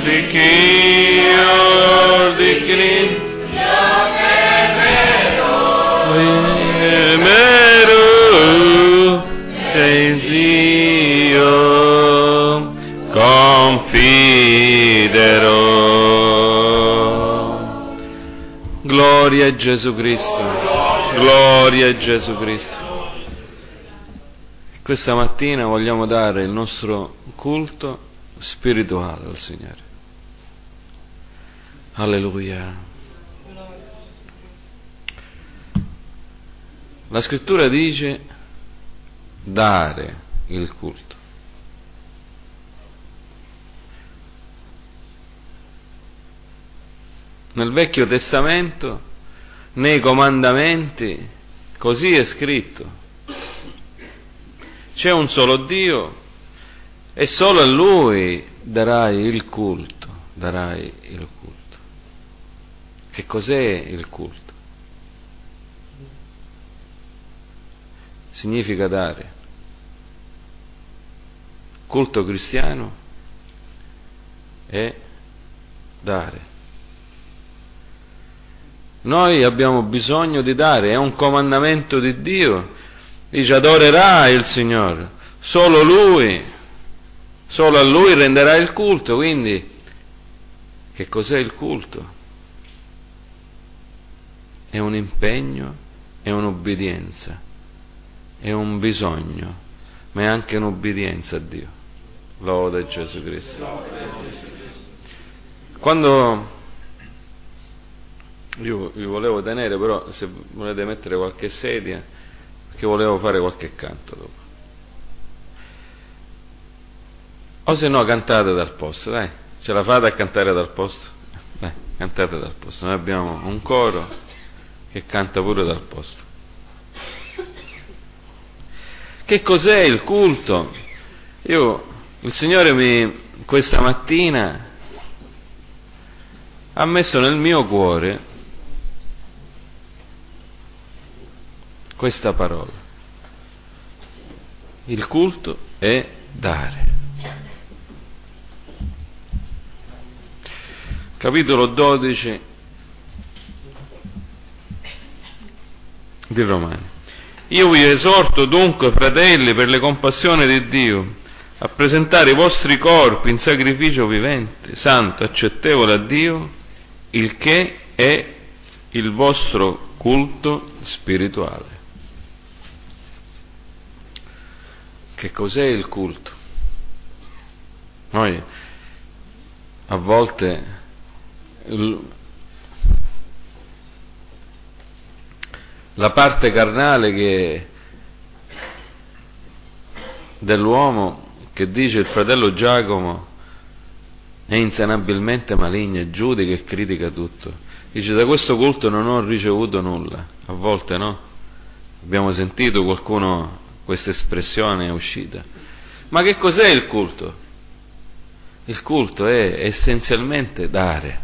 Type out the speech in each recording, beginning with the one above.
di Cristo, confiderò. Gloria a Gesù Cristo, gloria a Gesù Cristo. Questa mattina vogliamo dare il nostro culto spirituale al Signore. Alleluia. La Scrittura dice dare il culto. Nel Vecchio Testamento, nei comandamenti, così è scritto. C'è un solo Dio e solo a Lui darai il culto. Darai il culto. Che cos'è il culto? Significa dare. Culto cristiano è dare. Noi abbiamo bisogno di dare, è un comandamento di Dio. Dice adorerai il Signore, solo Lui, solo a Lui renderai il culto. Quindi che cos'è il culto? È un impegno, è un'obbedienza, è un bisogno, ma è anche un'obbedienza a Dio. Lode Gesù Cristo. Quando io vi volevo tenere, però se volete mettere qualche sedia, che volevo fare qualche canto dopo. O se no cantate dal posto, dai, ce la fate a cantare dal posto? Dai, cantate dal posto. Noi abbiamo un coro che canta pure dal posto. Che cos'è il culto? Il Signore questa mattina ha messo nel mio cuore questa parola. Il culto è dare. Capitolo 12 di Romani. Io vi esorto dunque, fratelli, per le compassioni di Dio, a presentare i vostri corpi in sacrificio vivente, santo, accettevole a Dio, il che è il vostro culto spirituale. Che cos'è il culto? Noi a volte la parte carnale dell'uomo che dice il fratello Giacomo è insanabilmente maligna, giudica e critica tutto. Dice da questo culto non ho ricevuto nulla. A volte no? Abbiamo sentito qualcuno, questa espressione è uscita. Ma che cos'è il culto? Il culto è essenzialmente dare.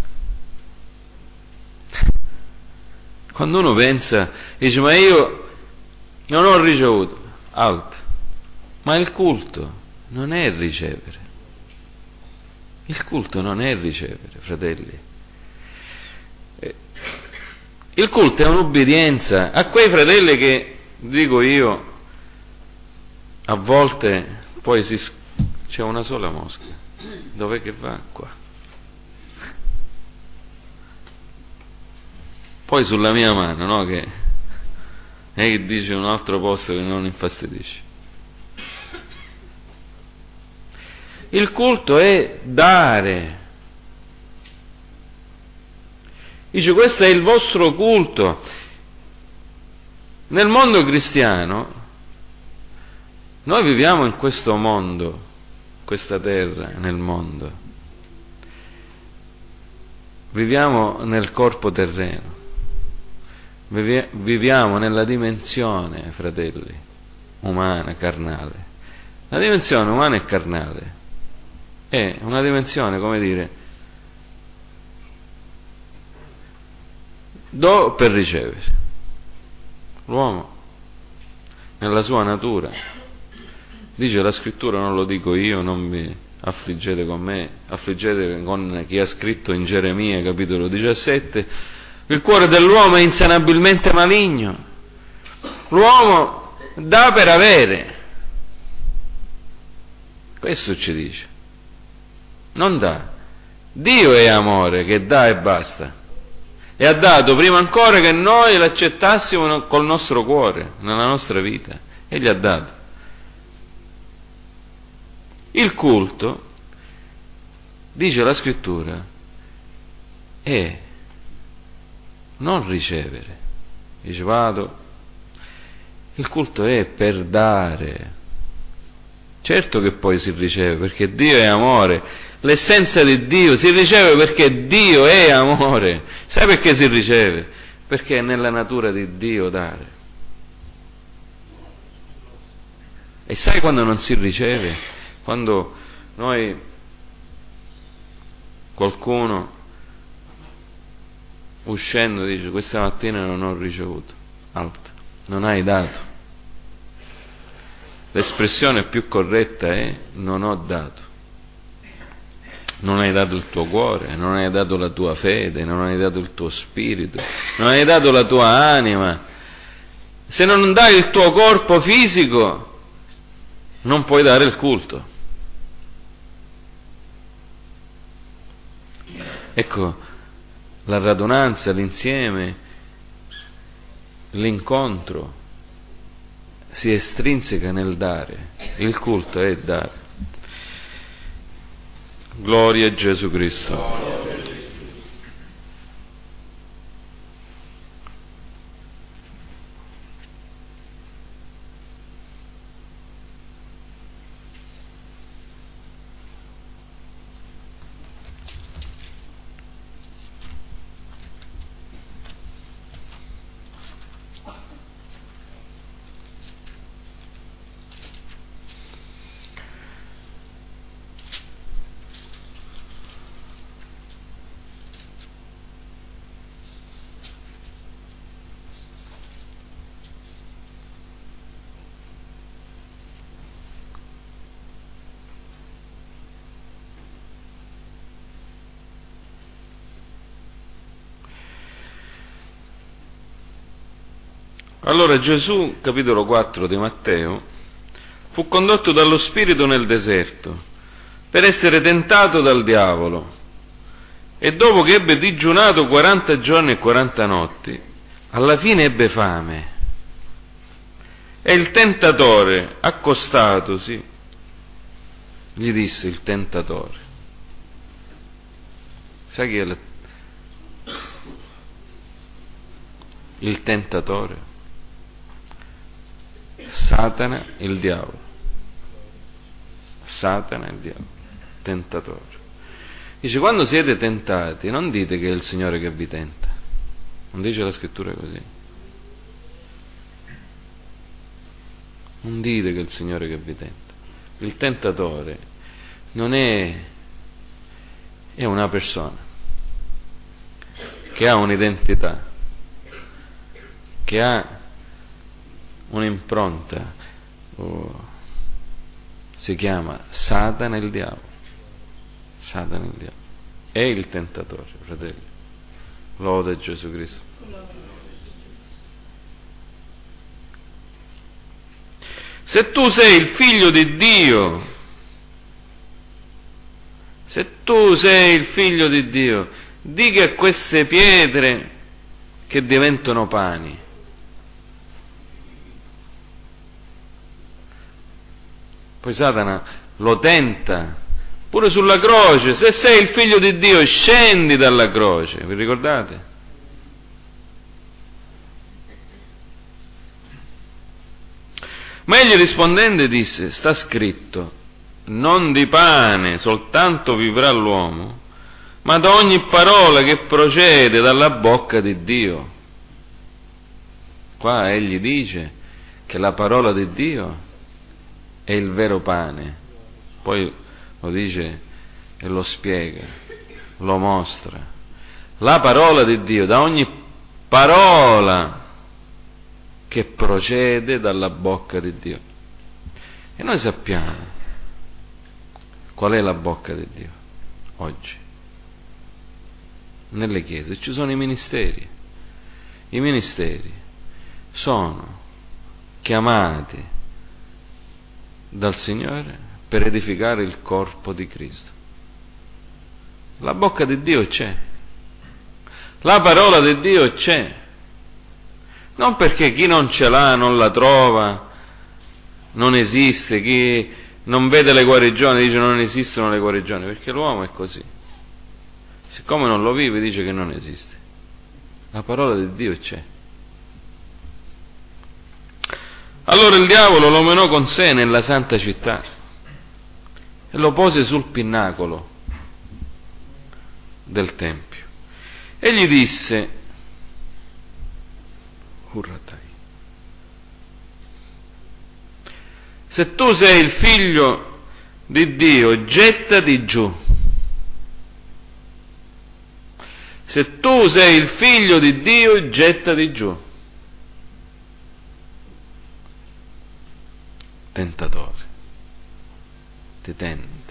Quando uno pensa, dice ma io non ho ricevuto, alt. Ma il culto non è ricevere. Il culto non è ricevere, fratelli. Il culto è un'obbedienza a quei fratelli che, dico io, a volte poi c'è una sola mosca. Dov'è che va? Qua. Poi sulla mia mano, no? Che dice un altro posto che non infastidisce. Il culto è dare. Dice questo è il vostro culto. Nel mondo cristiano noi viviamo in questo mondo, questa terra, nel mondo. Viviamo nel corpo terreno. Viviamo nella dimensione, fratelli, umana, carnale. La dimensione umana e carnale è una dimensione, come dire, do per ricevere. L'uomo, nella sua natura, dice la Scrittura, non lo dico io, affliggete con me, affliggete con chi ha scritto in Geremia capitolo 17, il cuore dell'uomo è insanabilmente maligno. L'uomo dà per avere, questo ci dice, non dà. Dio è amore che dà e basta, e ha dato prima ancora che noi l'accettassimo col nostro cuore, nella nostra vita. Egli ha dato. Il culto, dice la scrittura, è non ricevere. Dice vado, il culto è per dare. Certo che poi si riceve, perché Dio è amore. L'essenza di Dio si riceve perché Dio è amore. Sai perché si riceve? Perché è nella natura di Dio dare. E sai quando non si riceve? Quando qualcuno uscendo dice questa mattina non ho ricevuto, alta, non hai dato. L'espressione più corretta è non ho dato. Non hai dato il tuo cuore, non hai dato la tua fede, non hai dato il tuo spirito, non hai dato la tua anima. Se non dai il tuo corpo fisico, non puoi dare il culto. Ecco, la radunanza, l'insieme, l'incontro si estrinseca nel dare. Il culto è dare. Gloria a Gesù Cristo. Allora Gesù, capitolo 4 di Matteo, fu condotto dallo Spirito nel deserto per essere tentato dal diavolo, e dopo che ebbe digiunato 40 giorni e 40 notti, alla fine ebbe fame. E il tentatore, accostatosi, gli disse, il tentatore, sai chi è il tentatore? Satana, il diavolo. Satana, il diavolo, tentatore. Dice, quando siete tentati, non dite che è il Signore che vi tenta. Non dice la scrittura così. Non dite che è il Signore che vi tenta. Il tentatore non è una persona che ha un'identità, che ha un'impronta, si chiama Satana il diavolo. Satana il diavolo è il tentatore, fratelli. Lode a Gesù Cristo. Se tu sei il figlio di Dio, se tu sei il figlio di Dio, di che queste pietre che diventano pani. Poi Satana lo tenta pure sulla croce. Se sei il figlio di Dio, scendi dalla croce. Vi ricordate? Ma egli rispondendo disse, sta scritto, non di pane soltanto vivrà l'uomo, ma da ogni parola che procede dalla bocca di Dio. Qua egli dice che la parola di Dio è il vero pane, poi lo dice e lo spiega, lo mostra. La parola di Dio, da ogni parola che procede dalla bocca di Dio. E noi sappiamo Qual è la bocca di Dio oggi? Nelle chiese ci sono i ministeri. I ministeri sono chiamati dal Signore per edificare il corpo di Cristo. La bocca di Dio c'è, la parola di Dio c'è, non perché chi non ce l'ha non la trova, non esiste, chi non vede le guarigioni dice non esistono le guarigioni, perché l'uomo è così, siccome non lo vive dice che non esiste. La parola di Dio c'è. Allora il diavolo lo menò con sé nella santa città e lo pose sul pinnacolo del tempio e gli disse: Urratai, se tu sei il figlio di Dio, gettati giù. Se tu sei il figlio di Dio, gettati giù. Tentatore, ti tenta,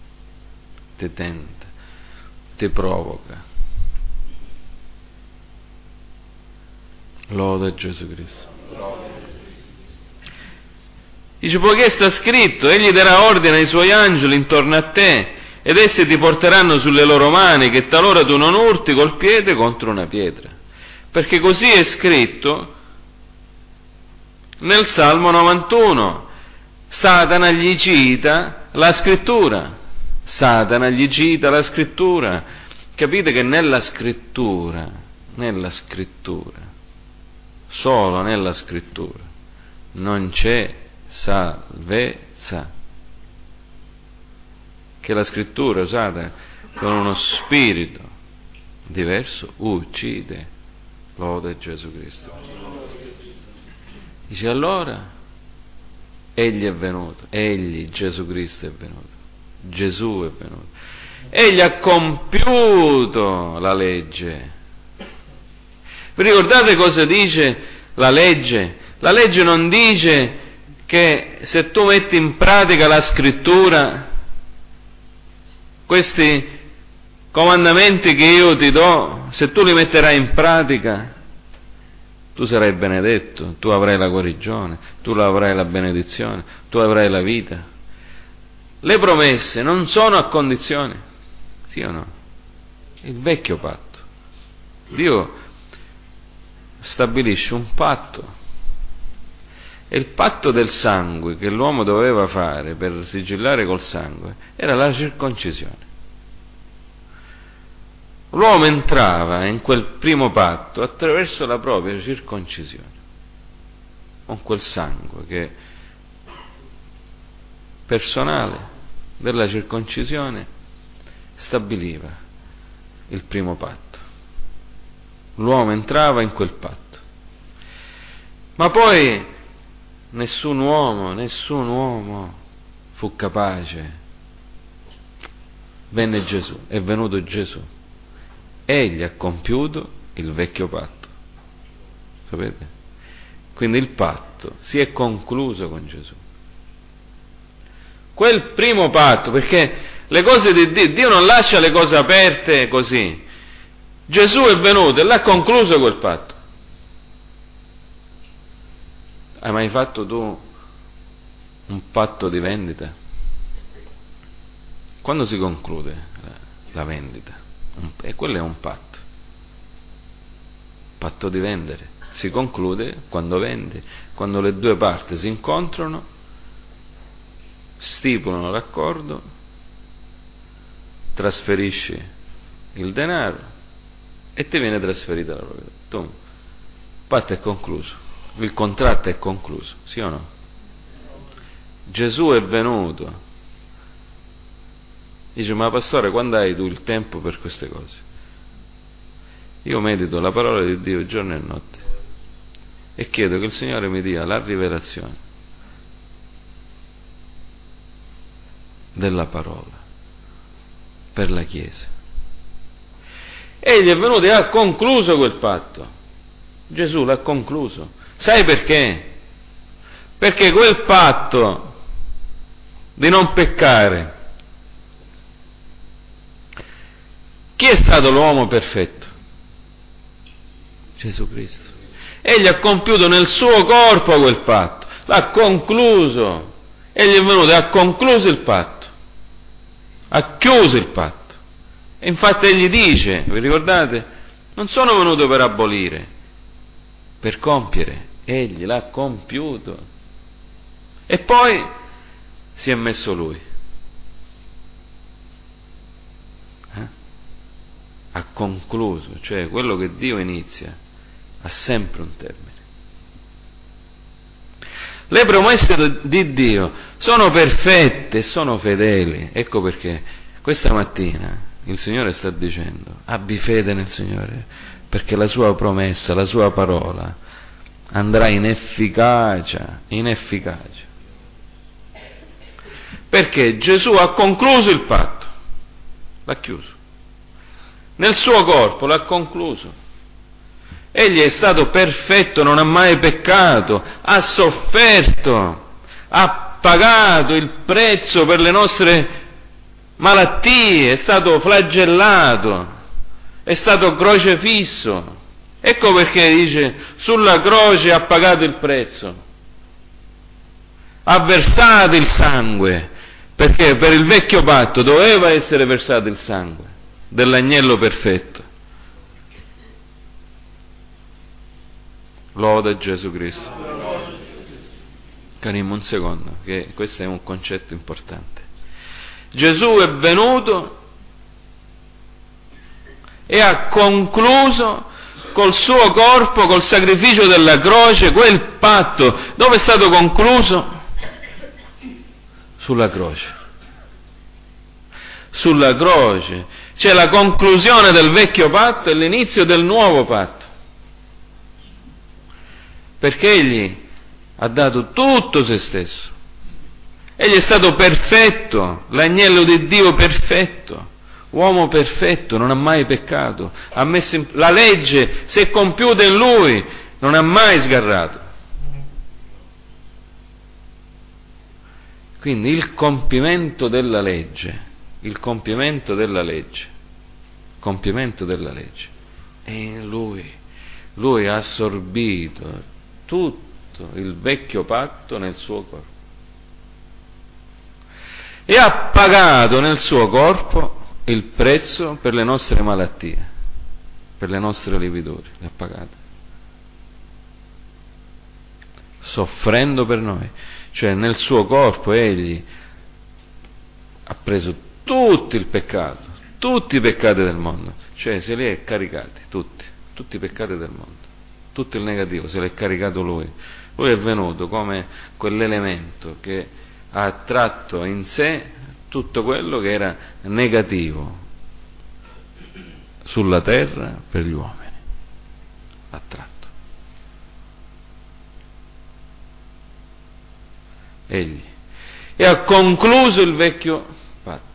ti provoca. Loda Gesù Cristo. Dice, poiché sta scritto, egli darà ordine ai suoi angeli intorno a te, ed essi ti porteranno sulle loro mani, che talora tu non urti col piede contro una pietra. Perché così è scritto nel Salmo 91. Satana gli cita la scrittura. Satana gli cita la scrittura. Capite che nella scrittura, solo nella scrittura, non c'è salvezza. Che la scrittura usata con uno spirito diverso uccide. Lode Gesù Cristo. Dice allora egli è venuto, egli, Gesù Cristo è venuto, Gesù è venuto, egli ha compiuto la legge. Vi ricordate cosa dice la legge? La legge non dice che se tu metti in pratica la scrittura, questi comandamenti che io ti do, se tu li metterai in pratica, tu sarai benedetto, tu avrai la guarigione, tu avrai la benedizione, tu avrai la vita. Le promesse non sono a condizione, sì o no? Il vecchio patto. Dio stabilisce un patto, e il patto del sangue che l'uomo doveva fare per sigillare col sangue era la circoncisione. L'uomo entrava in quel primo patto attraverso la propria circoncisione, con quel sangue che personale della circoncisione stabiliva il primo patto. L'uomo entrava in quel patto, ma poi nessun uomo fu capace. Venne Gesù, è venuto Gesù. Egli ha compiuto il vecchio patto. Sapete? Quindi il patto si è concluso con Gesù. Quel primo patto, perché le cose di Dio non lascia le cose aperte così. Gesù è venuto e l'ha concluso quel patto. Hai mai fatto tu un patto di vendita? Quando si conclude la vendita? E quello è un patto. Patto di vendere. Si conclude quando vendi, quando le due parti si incontrano, stipulano l'accordo, trasferisci il denaro e ti viene trasferita la proprietà. Tu, il patto è concluso, il contratto è concluso, sì o no? Gesù è venuto. Dice, ma pastore, quando hai tu il tempo per queste cose? Io medito la parola di Dio giorno e notte e chiedo che il Signore mi dia la rivelazione della parola per la Chiesa. Egli è venuto e ha concluso quel patto. Gesù l'ha concluso. Sai perché? Perché quel patto di non peccare Chi è stato l'uomo perfetto? Gesù Cristo. Egli ha compiuto nel suo corpo quel patto, l'ha concluso. Egli è venuto e ha concluso il patto, ha chiuso il patto. E infatti egli dice, vi ricordate? Non sono venuto per abolire, per compiere. Egli l'ha compiuto. E poi si è messo lui. Ha concluso, cioè quello che Dio inizia ha sempre un termine. Le promesse di Dio sono perfette, sono fedeli. Ecco perché questa mattina il Signore sta dicendo: abbi fede nel Signore, perché la sua promessa, la sua parola andrà in efficacia, perché Gesù ha concluso il patto, l'ha chiuso. Nel suo corpo l'ha concluso. Egli è stato perfetto, non ha mai peccato, ha sofferto, ha pagato il prezzo per le nostre malattie, è stato flagellato, è stato crocefisso. Ecco perché dice: sulla croce ha pagato il prezzo, ha versato il sangue, perché per il vecchio patto doveva essere versato il sangue dell'agnello perfetto. Loda Gesù Cristo. Carino, un secondo, che questo è un concetto importante. Gesù è venuto e ha concluso col suo corpo, col sacrificio della croce, quel patto. Dove è stato concluso? Sulla croce. Sulla croce c'è la conclusione del vecchio patto e l'inizio del nuovo patto. Perché egli ha dato tutto se stesso. Egli è stato perfetto, l'agnello di Dio perfetto, uomo perfetto, non ha mai peccato, ha messo la legge si è compiuta in lui, non ha mai sgarrato. Quindi il compimento della legge è in lui. Lui ha assorbito tutto il vecchio patto nel suo corpo e ha pagato nel suo corpo il prezzo per le nostre malattie, per le nostre lividuri, le ha pagate, soffrendo per noi. Cioè nel suo corpo egli ha preso tutto il peccato, tutti i peccati del mondo, cioè se li è caricati tutti i peccati del mondo, tutto il negativo se l'è caricato lui. Lui è venuto come quell'elemento che ha attratto in sé tutto quello che era negativo sulla terra per gli uomini. Attratto. Egli. E ha concluso il vecchio patto.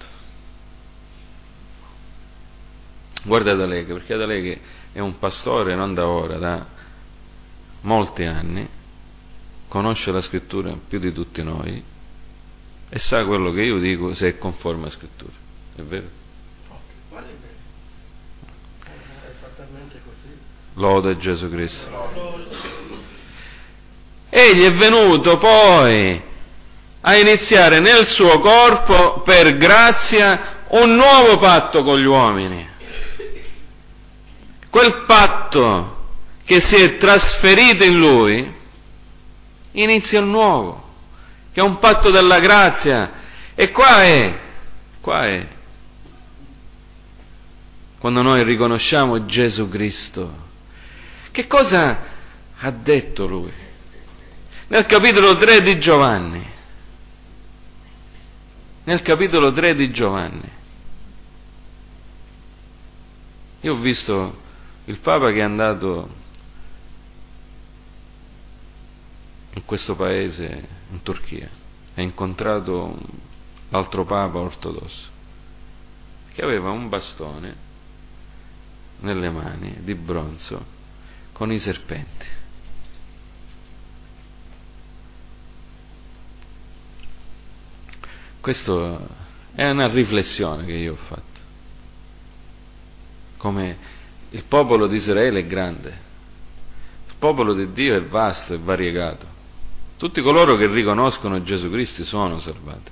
Guarda da lei, perché da lei che è un pastore non da ora, da molti anni, conosce la scrittura più di tutti noi e sa quello che io dico se è conforme alla scrittura. È vero? Vale bene. È esattamente così. Loda Gesù Cristo. Egli è venuto poi a iniziare nel suo corpo per grazia un nuovo patto con gli uomini. Quel patto che si è trasferito in lui inizia un nuovo, che è un patto della grazia. E qua è quando noi riconosciamo Gesù Cristo. Che cosa ha detto lui? Nel capitolo 3 di Giovanni. Io ho visto il Papa che è andato in questo paese, in Turchia, ha incontrato l'altro Papa ortodosso che aveva un bastone nelle mani di bronzo con i serpenti. Questa è una riflessione che io ho fatto. come il popolo di Israele è grande, il popolo di Dio è vasto e variegato. Tutti coloro che riconoscono Gesù Cristo sono salvati.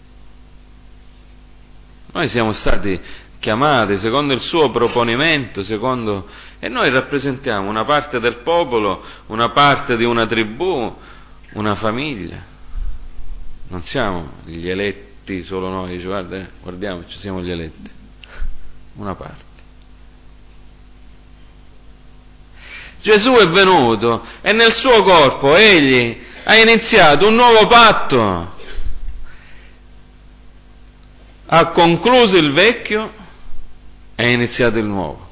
Noi siamo stati chiamati secondo il suo proponimento, e noi rappresentiamo una parte del popolo, una parte di una tribù, una famiglia. Non siamo gli eletti solo noi, dice, guardiamoci, siamo gli eletti, una parte. Gesù è venuto e nel suo corpo egli ha iniziato un nuovo patto, ha concluso il vecchio e ha iniziato il nuovo.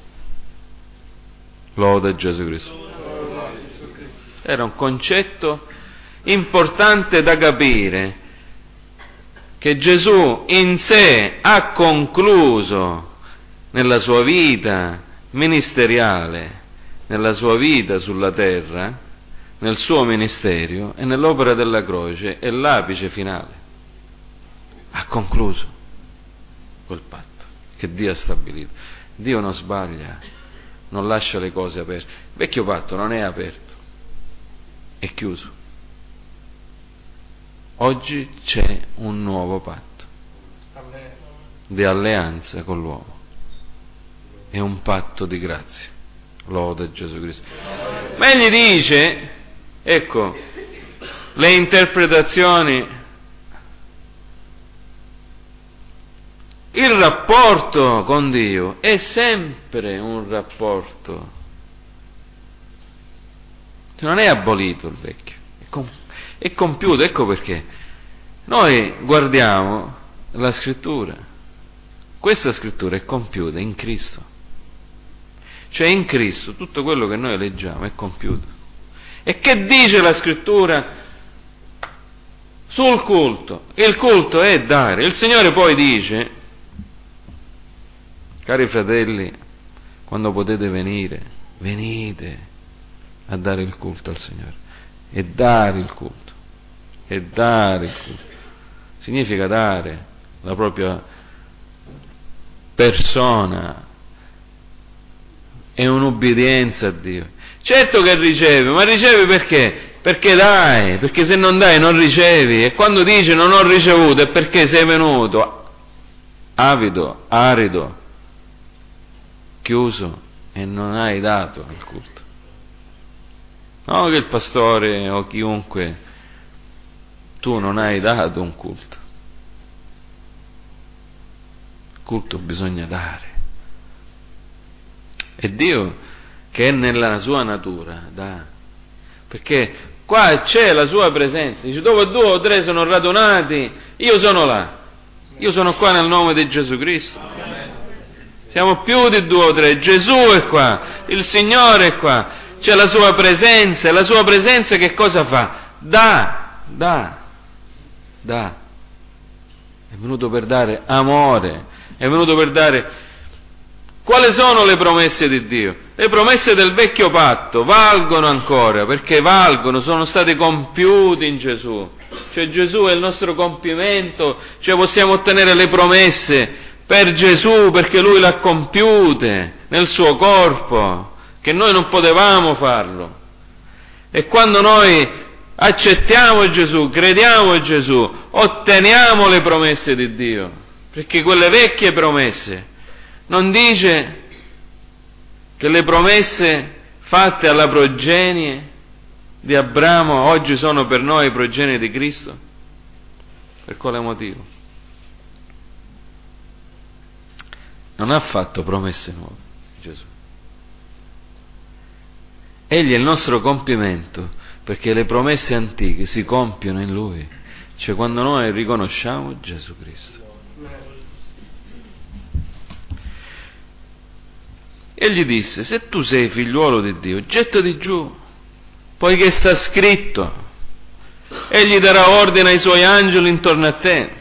Lode Gesù Cristo. Era un concetto importante da capire, che Gesù in sé ha concluso nella sua vita ministeriale, nella sua vita sulla terra, nel suo ministero e nell'opera della croce, è l'apice finale. Ha concluso quel patto che Dio ha stabilito. Dio non sbaglia, non lascia le cose aperte. Il vecchio patto non è aperto, è chiuso. Oggi c'è un nuovo patto di alleanza con l'uomo. È un patto di grazia. Lode Gesù Cristo. Ma egli dice, ecco, le interpretazioni, il rapporto con Dio è sempre un rapporto, non è abolito il vecchio, è compiuto. Ecco perché noi guardiamo la scrittura, questa scrittura è compiuta in Cristo, cioè in Cristo tutto quello che noi leggiamo è compiuto. E che dice la scrittura sul culto? Il culto è dare. Il Signore poi dice, cari fratelli, quando potete venire, venite a dare il culto al Signore. E dare il culto. E dare il culto significa dare la propria persona, è un'obbedienza a Dio. Certo che riceve, ma riceve perché? Perché dai, perché se non dai non ricevi. E quando dice non ho ricevuto è perché sei venuto avido, arido, chiuso e non hai dato il culto. No che il pastore o chiunque, tu non hai dato un culto. Il culto bisogna dare. E Dio, che è nella sua natura, dà. Perché qua c'è la sua presenza. Dice, dove 2 o 3 sono radunati, io sono là. Io sono qua nel nome di Gesù Cristo. Siamo più di 2 o 3. Gesù è qua, il Signore è qua. C'è la sua presenza. E la sua presenza che cosa fa? Dà. È venuto per dare amore. È venuto per dare... Quali sono le promesse di Dio? Le promesse del vecchio patto valgono ancora, perché valgono, sono state compiute in Gesù. Cioè Gesù è il nostro compimento, cioè possiamo ottenere le promesse per Gesù perché Lui le ha compiute nel suo corpo, che noi non potevamo farlo. E quando noi accettiamo Gesù, crediamo in Gesù, otteniamo le promesse di Dio, perché quelle vecchie promesse, non dice che le promesse fatte alla progenie di Abramo oggi sono per noi progenie di Cristo? Per quale motivo? Non ha fatto promesse nuove, Gesù. Egli è il nostro compimento, perché le promesse antiche si compiono in Lui, cioè quando noi riconosciamo Gesù Cristo. Egli disse, se tu sei figliuolo di Dio, gettati giù, poiché sta scritto, egli darà ordine ai suoi angeli intorno a te.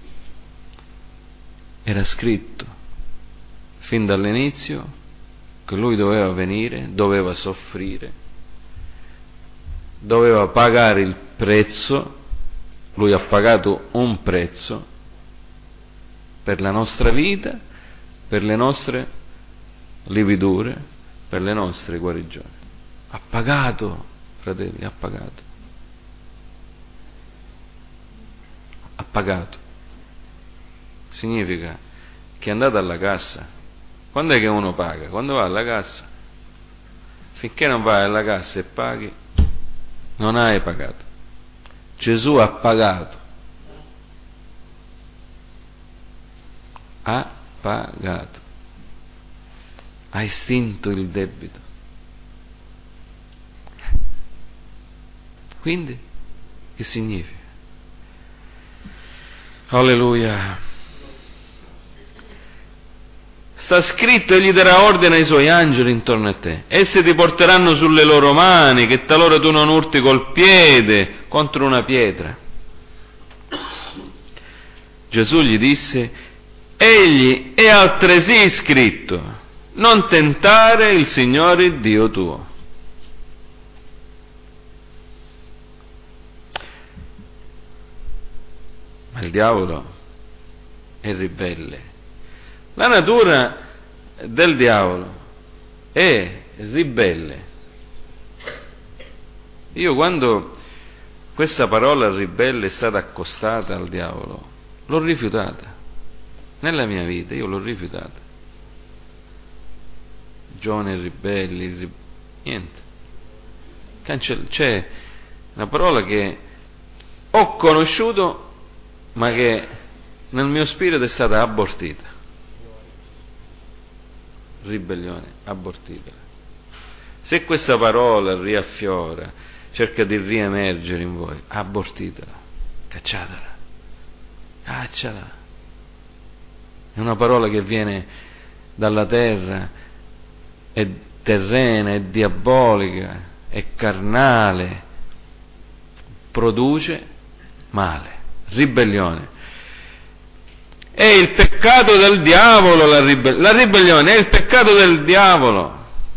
Era scritto, fin dall'inizio, che lui doveva venire, doveva soffrire, doveva pagare il prezzo, lui ha pagato un prezzo per la nostra vita, per le nostre lividure per le nostre guarigioni. Ha pagato, fratelli, ha pagato. Ha pagato. Significa che è andato alla cassa. Quando è che uno paga? Quando va alla cassa. Finché non vai alla cassa e paghi, non hai pagato. Gesù ha pagato. Ha pagato. Ha estinto il debito. Quindi, che significa? Alleluia. Sta scritto: egli darà ordine ai suoi angeli intorno a te. Essi ti porteranno sulle loro mani, che talora tu non urti col piede contro una pietra. Gesù gli disse: egli è altresì scritto: non tentare il Signore Dio tuo. Ma il diavolo è ribelle. La natura del diavolo è ribelle. Io, quando questa parola ribelle è stata accostata al diavolo, l'ho rifiutata. Nella mia vita io l'ho rifiutata. Giovani ribelli, niente. C'è una parola che ho conosciuto, ma che nel mio spirito è stata abortita. Ribellione, abortita. Se questa parola riaffiora, cerca di riemergere in voi, abortitela, cacciatela, cacciala. È una parola che viene dalla terra, è terrena, è diabolica, è carnale, produce male, ribellione. È il peccato del diavolo la ribellione, è il peccato del diavolo.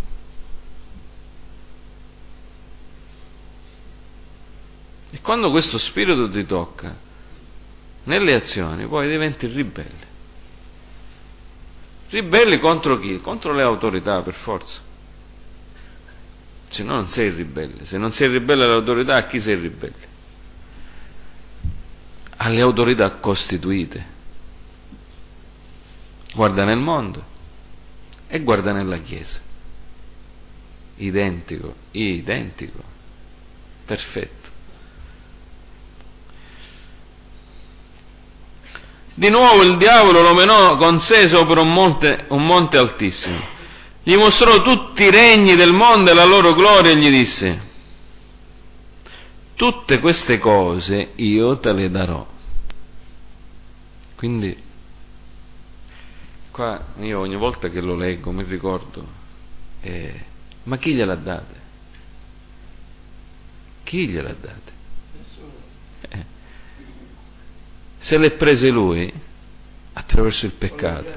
E quando questo spirito ti tocca, nelle azioni, poi diventi ribelle. Ribelli contro chi? Contro le autorità, per forza. Se no non sei ribelle. Se non sei ribelle alle autorità, a chi sei ribelle? Alle autorità costituite. Guarda nel mondo e guarda nella Chiesa. Identico, perfetto. Di nuovo il diavolo lo menò con sé sopra un monte altissimo. Gli mostrò tutti i regni del mondo e la loro gloria e gli disse: tutte queste cose io te le darò. Quindi qua io ogni volta che lo leggo mi ricordo, ma chi gliel'ha date? Chi gliel'ha date? Nessuno. Se le prese lui attraverso il peccato,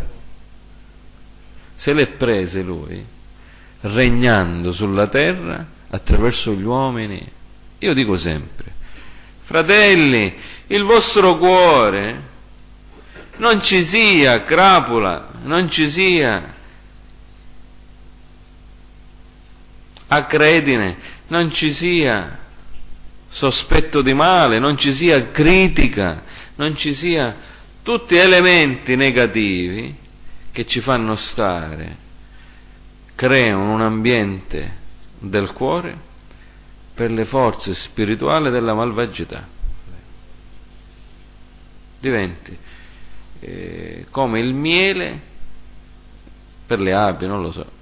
se le prese lui regnando sulla terra attraverso gli uomini. Io dico sempre: fratelli, il vostro cuore non ci sia crapula, non ci sia acredine, non ci sia sospetto di male, non ci sia critica, non ci sia tutti elementi negativi che ci fanno stare, creano un ambiente del cuore per le forze spirituali della malvagità. Diventi come il miele per le api, non lo so.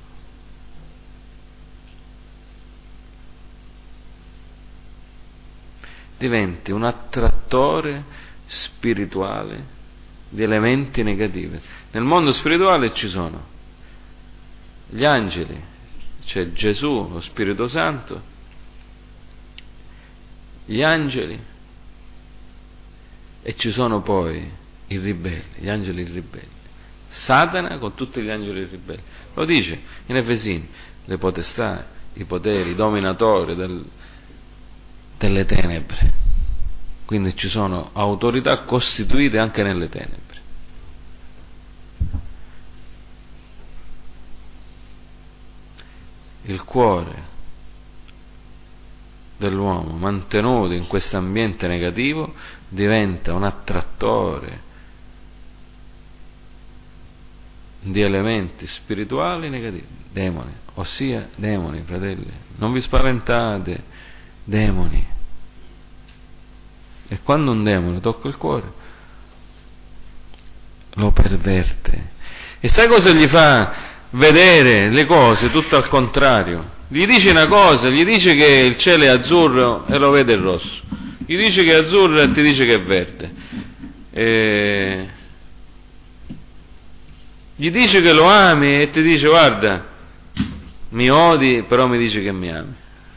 Diventi un attrattore spirituale di elementi negativi. Nel mondo spirituale ci sono gli angeli, c'è Gesù, lo Spirito Santo, gli angeli, e ci sono poi i ribelli, gli angeli ribelli. Satana con tutti gli angeli ribelli. Lo dice in Efesini: le potestà, i poteri, i dominatori delle tenebre. Quindi ci sono autorità costituite anche nelle tenebre. il cuore dell'uomo mantenuto in questo ambiente negativo diventa un attrattore di elementi spirituali negativi, demoni, ossia demoni, fratelli, non vi spaventate, demoni. E quando un demone tocca il cuore lo perverte. E sai cosa gli fa? Vedere le cose tutto al contrario. Gli dice una cosa, gli dice che il cielo è azzurro e lo vede rosso, gli dice che è azzurro e ti dice che è verde, gli dice che lo ami e ti dice guarda, mi odi però mi dice che mi ami.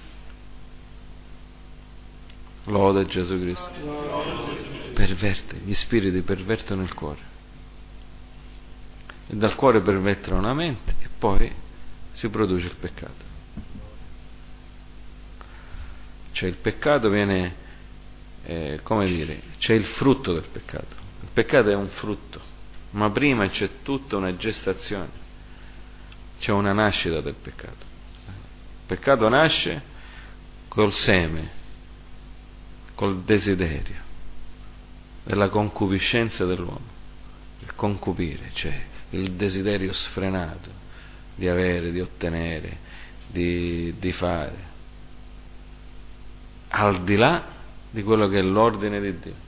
Lode Gesù Cristo. Perverte, gli spiriti pervertono il cuore e dal cuore pervertono la mente e poi si produce il peccato. Cioè il peccato viene, come dire, c'è il frutto del peccato. Il peccato è un frutto, ma prima c'è tutta una gestazione, c'è una nascita del peccato. Il peccato nasce col seme, col desiderio della concupiscenza dell'uomo, il concupire, cioè il desiderio sfrenato di avere, di ottenere, di fare, al di là di quello che è l'ordine di Dio,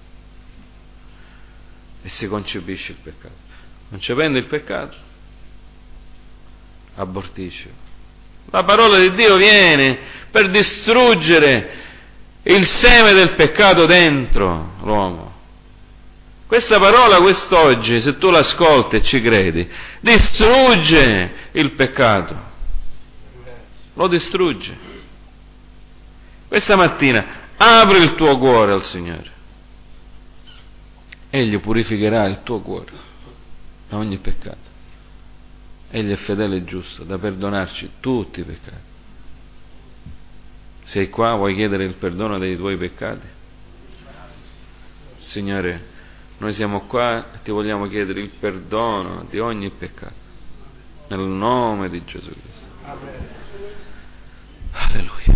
e si concepisce il peccato. Concependo il peccato, abortisce. La parola di Dio viene per distruggere il seme del peccato dentro l'uomo. Questa parola quest'oggi, se tu l'ascolti e ci credi, distrugge il peccato, lo distrugge. Questa mattina apri il tuo cuore al Signore, Egli purificherà il tuo cuore da ogni peccato. Egli è fedele e giusto da perdonarci tutti i peccati. Sei qua, vuoi chiedere il perdono dei tuoi peccati? Signore, noi siamo qua e ti vogliamo chiedere il perdono di ogni peccato, nel nome di Gesù Cristo. Alleluia.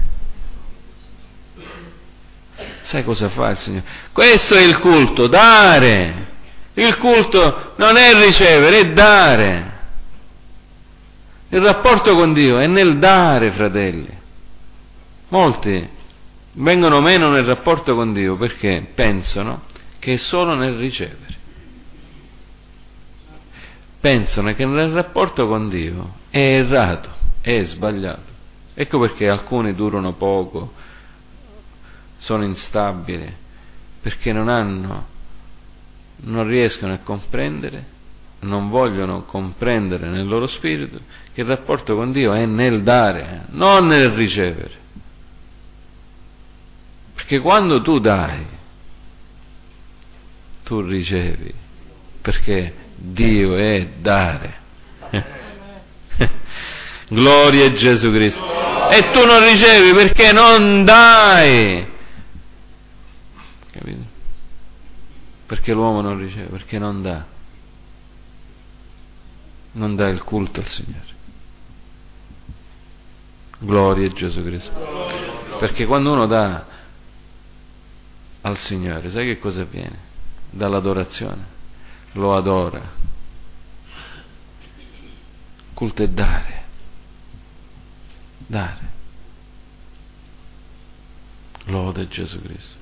Sai cosa fa il Signore? Questo è il culto, dare. Il culto non è ricevere, è dare. Il rapporto con Dio è nel dare, fratelli. Molti vengono meno nel rapporto con Dio perché pensano che è solo nel ricevere. Pensano che nel rapporto con Dio è errato, è sbagliato. Ecco perché alcuni durano poco, sono instabili, perché non riescono a comprendere, non vogliono comprendere nel loro spirito che il rapporto con Dio è nel dare, non nel ricevere. Perché quando tu dai, tu ricevi, perché Dio è dare. Gloria a Gesù Cristo. E tu non ricevi perché non dai. Capito? Perché l'uomo non riceve? Perché non dà. Non dà il culto al Signore. Gloria a Gesù Cristo. Perché quando uno dà al Signore, sai che cosa avviene? Dall'adorazione. Lo adora. Culto è dare. Dare. Lode Gesù Cristo.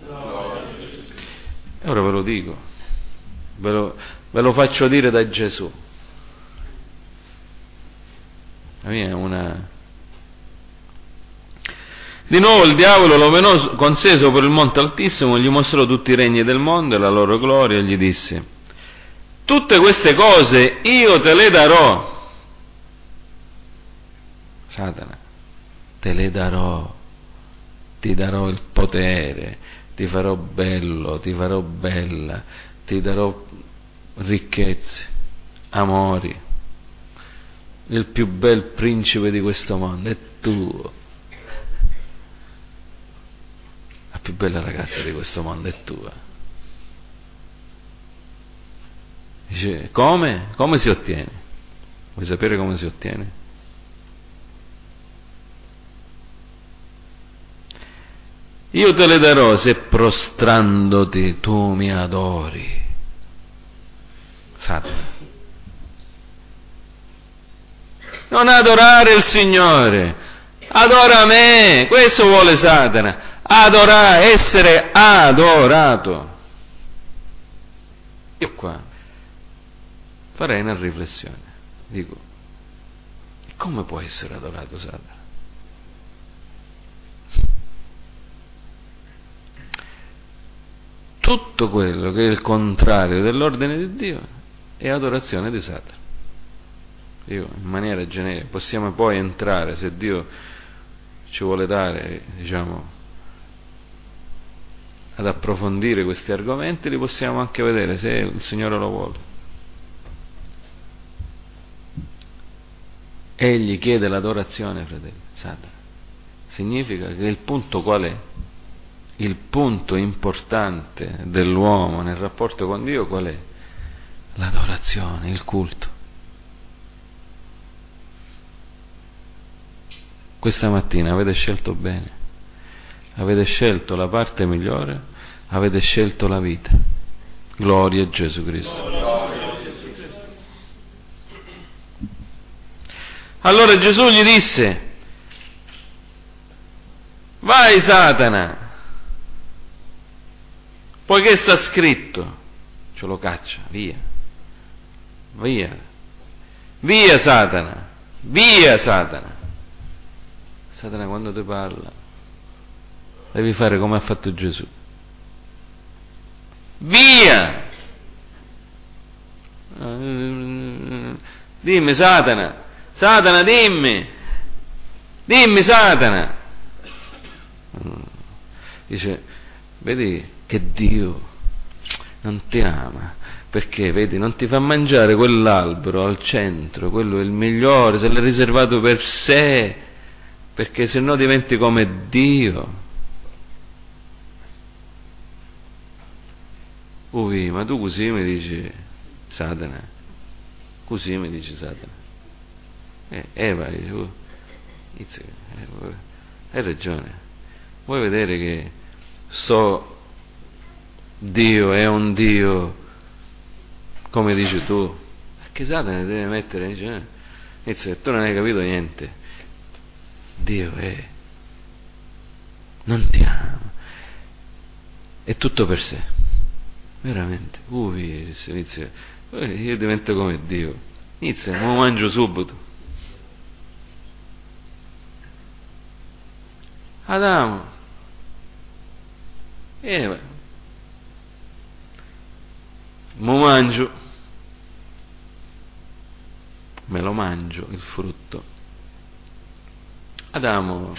E ora ve lo dico, ve lo faccio dire da Gesù. La mia è una... Di nuovo il diavolo lo menò con sé sopra il monte altissimo, gli mostrò tutti i regni del mondo e la loro gloria, e gli disse: tutte queste cose io te le darò. Satana, te le darò, ti darò il potere, ti farò bello, ti farò bella, ti darò ricchezze, amori. Il più bel principe di questo mondo è tuo. La più bella ragazza di questo mondo è tua. Dice, come? Come si ottiene? Vuoi sapere come si ottiene? io te le darò se prostrandoti tu mi adori. Satana. Non adorare il Signore, adora me, questo vuole Satana, adorare, essere adorato. Io qua farei una riflessione, dico, come può essere adorato Satana? Tutto quello che è il contrario dell'ordine di Dio è adorazione di Satana. Io, in maniera generica, possiamo poi entrare, se Dio ci vuole dare, diciamo, ad approfondire questi argomenti, li possiamo anche vedere, se il Signore lo vuole. Egli chiede l'adorazione, fratelli, Satana. Significa che il punto qual è? Il punto importante dell'uomo nel rapporto con Dio qual è? L'adorazione, il culto. Questa mattina avete scelto bene, avete scelto la parte migliore, avete scelto la vita. Gloria a Gesù Cristo. Allora Gesù gli disse: vai Satana, poiché sta scritto, ce lo caccia, via, via, via Satana, via Satana. Satana, quando ti parla, devi fare come ha fatto Gesù. Via! Dimmi Satana, Satana dimmi Satana. Dice, vedi che Dio non ti ama, perché vedi, non ti fa mangiare quell'albero al centro, quello è il migliore, se l'è riservato per sé, perché se no diventi come Dio. Ma tu così mi dici Satana, così mi dici Satana. Eva dice, hai ragione, vuoi vedere che Dio è un Dio come dici tu? Perché Satana deve mettere, dice, tu non hai capito niente. Dio non ti ama, è tutto per sé, veramente. Inizia, io divento come Dio, inizia, me lo mangio subito. Adamo, Eva, me lo mangio il frutto. Adamo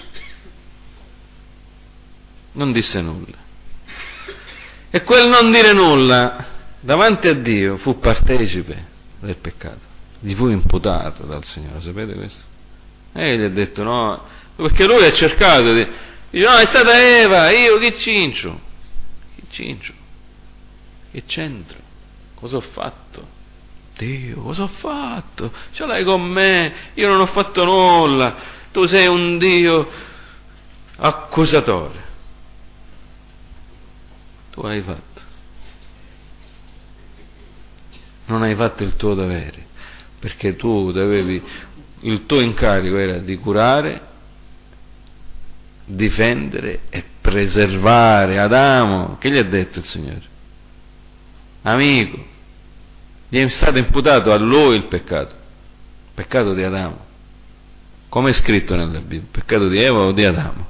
non disse nulla, e quel non dire nulla davanti a Dio fu partecipe del peccato, gli fu imputato dal Signore, sapete questo? E gli ha detto no, perché lui ha cercato dice no, è stata Eva, io che c'entro, che c'entro, cosa ho fatto? Dio, cosa ho fatto? Ce l'hai con me, io non ho fatto nulla, tu sei un Dio accusatore. Tu hai fatto, non hai fatto il tuo dovere, perché tu il tuo incarico era di curare, difendere e preservare Adamo. Che gli ha detto il Signore? Amico, gli è stato imputato a lui il peccato di Adamo. Come è scritto nella Bibbia? Peccato di Eva o di Adamo?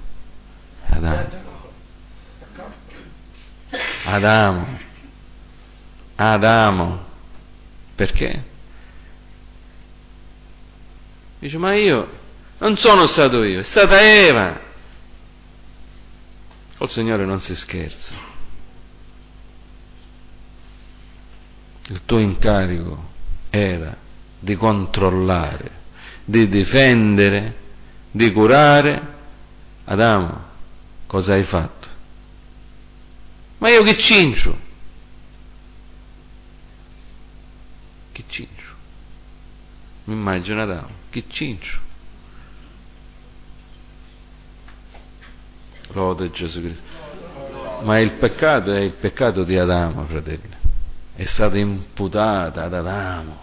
Adamo. Perché? Dice, ma io non sono stato io, è stata Eva. Col Signore non si scherza. Il tuo incarico era di controllare, di difendere, di curare. Adamo, cosa hai fatto? Ma io che c'entro? Che c'entro? Mi immagino Adamo, che c'entro? Lode Gesù Cristo. Ma il peccato è il peccato di Adamo, fratelli. È stata imputata ad Adamo.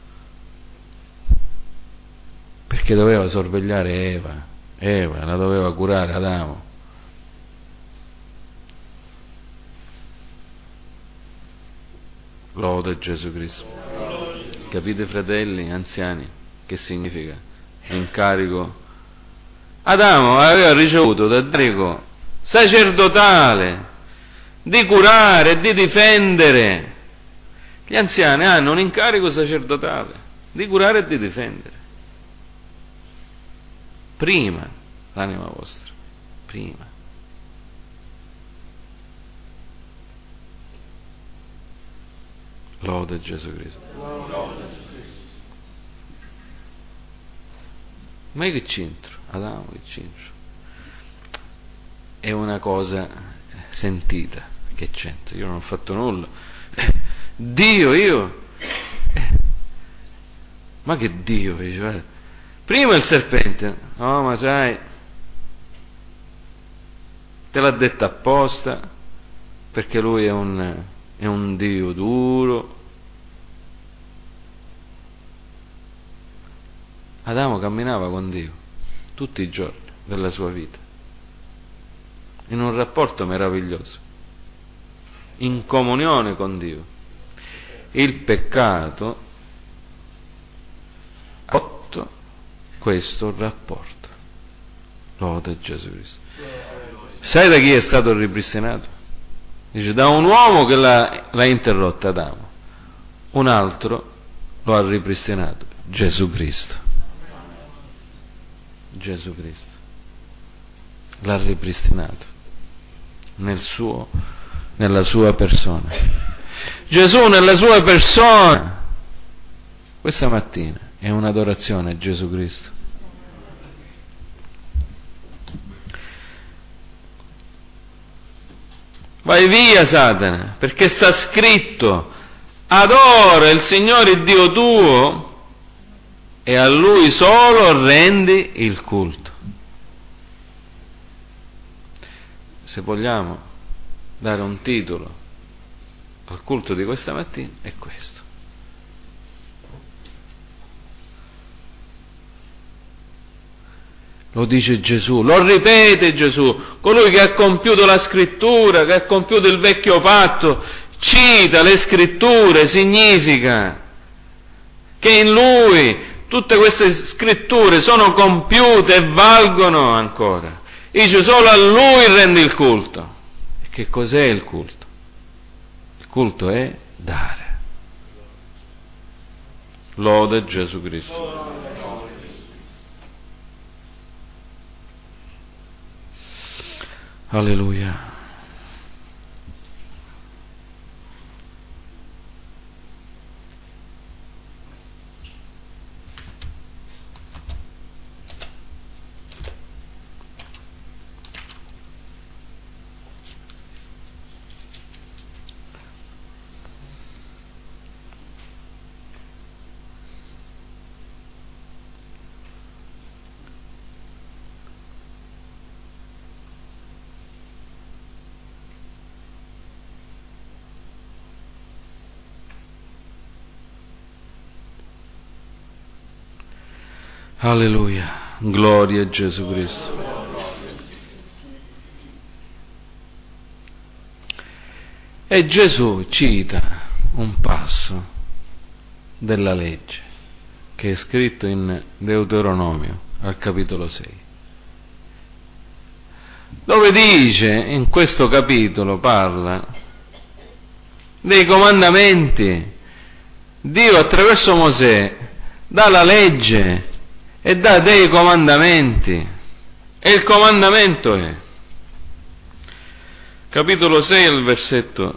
Perché doveva sorvegliare Eva la doveva curare Adamo. Lode Gesù Cristo. Capite, fratelli, anziani, che significa incarico? Adamo aveva ricevuto da carico sacerdotale di curare e di difendere. Gli anziani hanno un incarico sacerdotale di curare e di difendere. Prima l'anima vostra, prima. Lode Gesù Cristo. Ma io che c'entro? Adamo, che c'entro? È una cosa sentita, che c'entro? Io non ho fatto nulla. Dio, io? Ma che Dio? Dice, prima il serpente, no, ma sai, te l'ha detta apposta, perché lui è un Dio duro. Adamo camminava con Dio tutti i giorni della sua vita, in un rapporto meraviglioso, in comunione con Dio. Il peccato ha rotto questo rapporto. Lode Gesù Cristo. Sai da chi è stato ripristinato? Dice, da un uomo che l'ha interrotta, Adamo. Un altro lo ha ripristinato, Gesù Cristo. Gesù Cristo l'ha ripristinato nella sua persona. Gesù nella sua persona. Questa mattina è un'adorazione a Gesù Cristo. Vai via, Satana, perché sta scritto: adora il Signore Dio tuo e a Lui solo rendi il culto. Se vogliamo dare un titolo al culto di questa mattina, è questo. Lo dice Gesù, lo ripete Gesù, colui che ha compiuto la scrittura, che ha compiuto il vecchio patto, cita le scritture, significa che in Lui tutte queste scritture sono compiute e valgono ancora. Dice, solo a Lui rendi il culto. E che cos'è il culto? Il culto è dare. Lode Gesù Cristo. Alleluia. Alleluia, gloria a Gesù Cristo. E Gesù cita un passo della legge che è scritto in Deuteronomio al capitolo 6, dove dice, in questo capitolo parla dei comandamenti. Dio attraverso Mosè dà la legge e dà dei comandamenti, e il comandamento è, capitolo 6 al versetto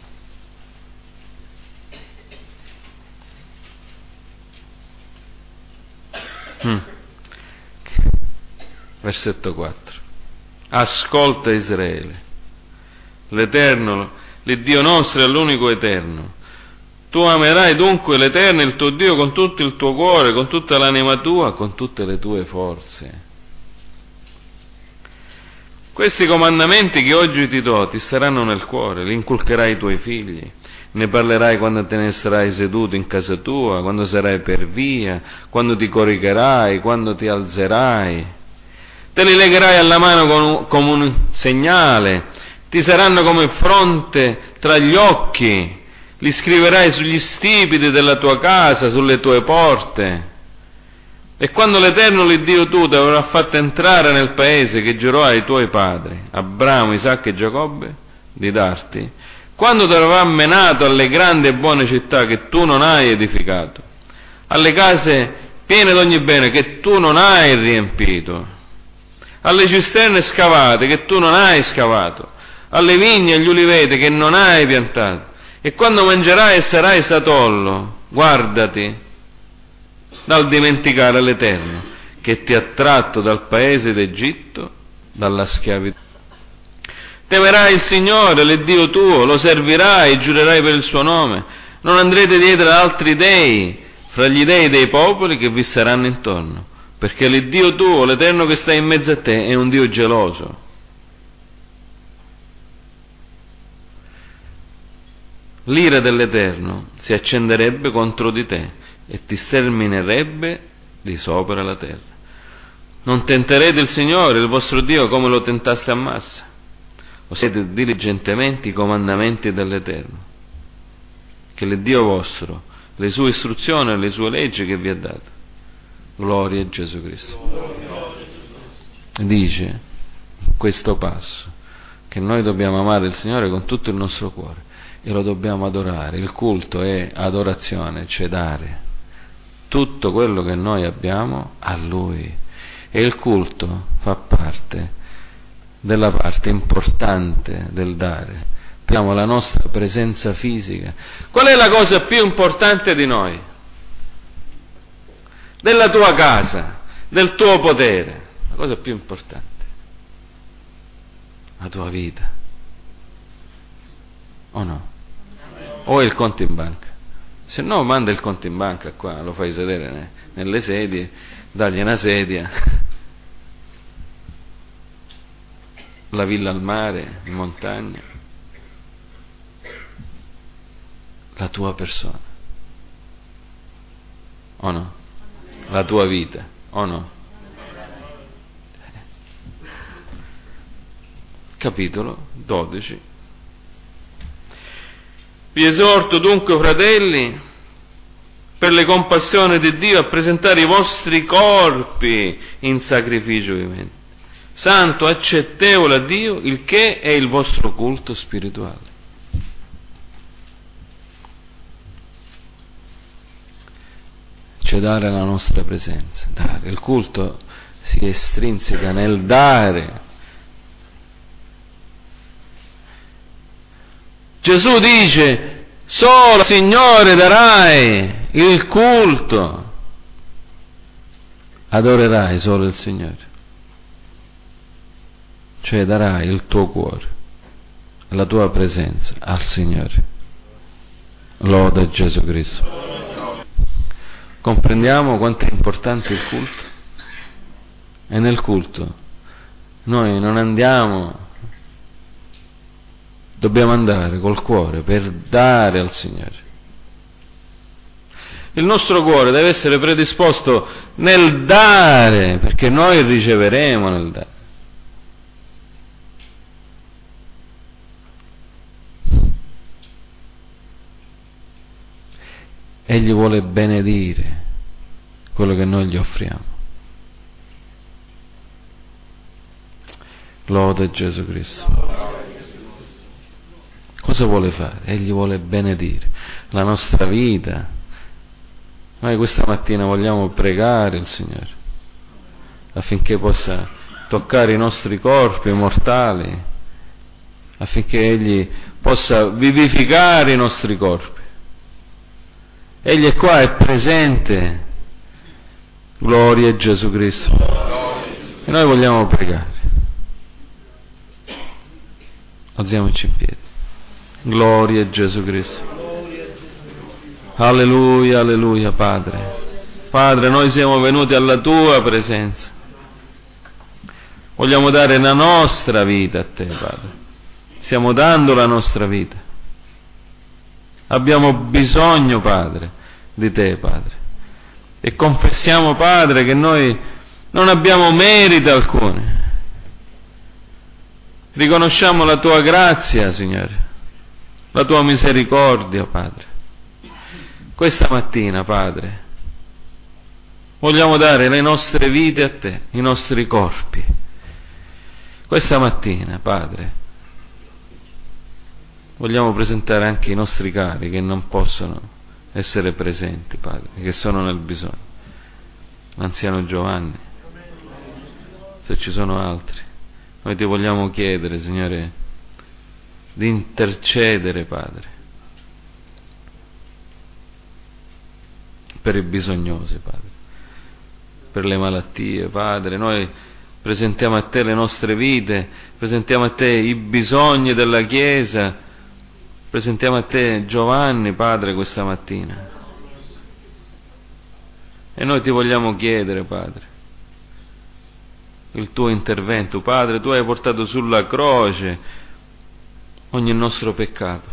versetto 4: ascolta Israele, l'Eterno, l'Iddio nostro è l'unico Eterno. Tu amerai dunque l'Eterno, il tuo Dio, con tutto il tuo cuore, con tutta l'anima tua, con tutte le tue forze. Questi comandamenti che oggi ti do ti staranno nel cuore, li inculcherai ai tuoi figli, ne parlerai quando te ne sarai seduto in casa tua, quando sarai per via, quando ti coricherai, quando ti alzerai. Te li legherai alla mano come un segnale, ti saranno come fronte tra gli occhi, li scriverai sugli stipiti della tua casa, sulle tue porte. E quando l'Eterno l'Iddio tuo ti avrà fatto entrare nel paese che giurò ai tuoi padri, Abramo, Isacco e Giacobbe, di darti, quando ti avrà menato alle grandi e buone città che tu non hai edificato, alle case piene d'ogni bene che tu non hai riempito, alle cisterne scavate che tu non hai scavato, alle vigne e agli uliveti che non hai piantato, e quando mangerai e sarai satollo, guardati dal dimenticare l'Eterno che ti ha tratto dal paese d'Egitto, dalla schiavitù. Temerai il Signore, l'Iddio tuo, lo servirai, giurerai per il suo nome, non andrete dietro ad altri dei, fra gli dei dei popoli che vi staranno intorno, perché l'Iddio tuo, l'Eterno che sta in mezzo a te, è un Dio geloso. L'ira dell'Eterno si accenderebbe contro di te e ti sterminerebbe di sopra la terra. Non tenterete il Signore, il vostro Dio, come lo tentaste a Massa. Osservate diligentemente i comandamenti dell'Eterno, che l'Iddio vostro, le sue istruzioni e le sue leggi che vi ha dato. Gloria a Gesù Cristo. Dice questo passo che noi dobbiamo amare il Signore con tutto il nostro cuore e lo dobbiamo adorare. Il culto è adorazione, cioè dare tutto quello che noi abbiamo a Lui, e il culto fa parte della parte importante del dare. Abbiamo la nostra presenza fisica. Qual è la cosa più importante di noi? Della tua casa, del tuo potere, la cosa più importante, la tua vita, o no? O è il conto in banca? Se no, manda il conto in banca qua, lo fai sedere nelle sedie, dagli una sedia, la villa al mare, in montagna, la tua persona, o no? La tua vita, o no? Capitolo 12. Vi esorto dunque, fratelli, per le compassioni di Dio, a presentare i vostri corpi in sacrificio vivente, santo, accettevole a Dio, il che è il vostro culto spirituale. Cioè dare la nostra presenza, dare. Il culto si estrinseca nel dare. Gesù dice: solo al Signore darai il culto, adorerai solo il Signore, cioè darai il tuo cuore, la tua presenza al Signore. Loda Gesù Cristo. Comprendiamo quanto è importante il culto? E nel culto noi non andiamo, dobbiamo andare col cuore per dare al Signore. Il nostro cuore deve essere predisposto nel dare, perché noi riceveremo nel dare. Egli vuole benedire quello che noi gli offriamo. Loda Gesù Cristo. Cosa vuole fare? Egli vuole benedire la nostra vita. Noi questa mattina vogliamo pregare il Signore affinché possa toccare i nostri corpi mortali, affinché Egli possa vivificare i nostri corpi. Egli è qua, è presente. Gloria a Gesù Cristo. E noi vogliamo pregare. Alziamoci in piedi. Gloria a Gesù Cristo. Alleluia, alleluia, Padre. Padre, noi siamo venuti alla Tua presenza. Vogliamo dare la nostra vita a Te, Padre. Stiamo dando la nostra vita. Abbiamo bisogno, Padre, di Te, Padre. E confessiamo, Padre, che noi non abbiamo merito alcune. Riconosciamo la Tua grazia, Signore, la Tua misericordia, Padre. Questa mattina, Padre, vogliamo dare le nostre vite a Te, i nostri corpi. Questa mattina, Padre, vogliamo presentare anche i nostri cari che non possono essere presenti, Padre, che sono nel bisogno. L'anziano Giovanni, se ci sono altri. Noi Ti vogliamo chiedere, Signore, di intercedere, Padre, per i bisognosi, Padre, per le malattie, Padre. Noi presentiamo a Te le nostre vite, presentiamo a Te i bisogni della Chiesa, presentiamo a Te Giovanni, Padre, questa mattina. E noi Ti vogliamo chiedere, Padre, il Tuo intervento. Padre, Tu hai portato sulla croce ogni nostro peccato,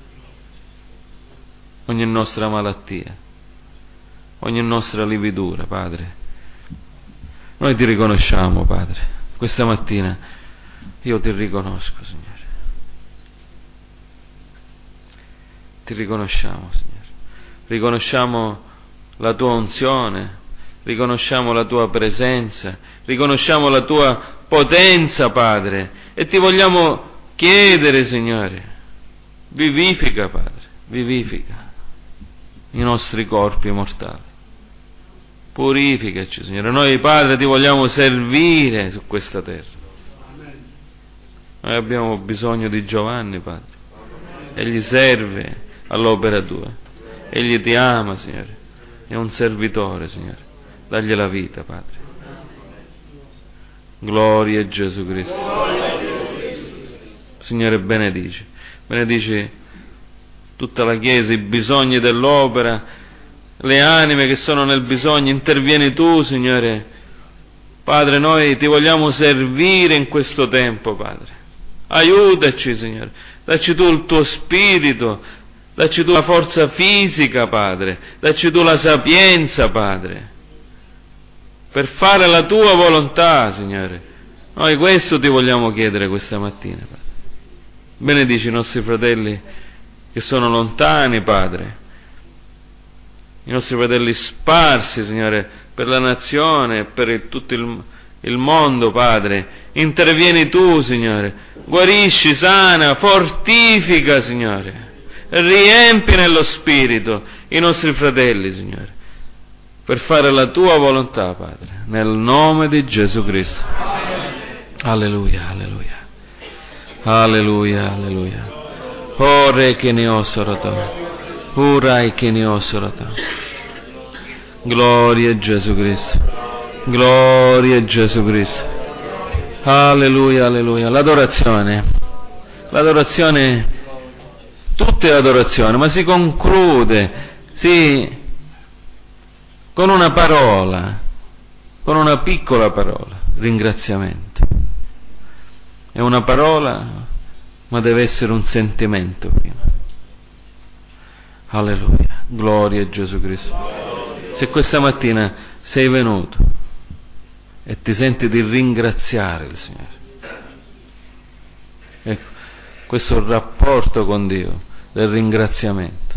ogni nostra malattia, ogni nostra lividura, Padre. Noi Ti riconosciamo, Padre. Questa mattina io Ti riconosco, Signore. Ti riconosciamo, Signore. Riconosciamo la Tua unzione, riconosciamo la Tua presenza, riconosciamo la Tua potenza, Padre, e Ti vogliamo chiedere, Signore, vivifica, Padre, vivifica i nostri corpi mortali. Purificaci, Signore. Noi, Padre, Ti vogliamo servire su questa terra. Noi abbiamo bisogno di Giovanni, Padre. Egli serve all'opera Tua. Egli Ti ama, Signore. È un servitore, Signore. Dagli la vita, Padre. Gloria a Gesù Cristo. Signore, benedici. Benedici tutta la Chiesa, i bisogni dell'opera, le anime che sono nel bisogno. Intervieni Tu, Signore. Padre, noi Ti vogliamo servire in questo tempo, Padre. Aiutaci, Signore. Dacci Tu il Tuo spirito, dacci Tu la forza fisica, Padre. Dacci Tu la sapienza, Padre, per fare la Tua volontà, Signore. Noi questo Ti vogliamo chiedere questa mattina, Padre. Benedici i nostri fratelli che sono lontani, Padre. I nostri fratelli sparsi, Signore, per la nazione, per tutto il mondo, Padre. Intervieni Tu, Signore. Guarisci, sana, fortifica, Signore. Riempi nello spirito i nostri fratelli, Signore, per fare la Tua volontà, Padre, nel nome di Gesù Cristo. Alleluia, alleluia. Alleluia, alleluia. Ore che ne osorata. Urai che ne osorata. Gloria a Gesù Cristo. Gloria a Gesù Cristo. Alleluia, alleluia. L'adorazione, tutta l'adorazione, ma si conclude, con una parola, con una piccola parola, ringraziamento. È una parola, ma deve essere un sentimento prima. Alleluia, gloria a Gesù Cristo. Se questa mattina sei venuto e ti senti di ringraziare il Signore, ecco, questo è il rapporto con Dio del ringraziamento.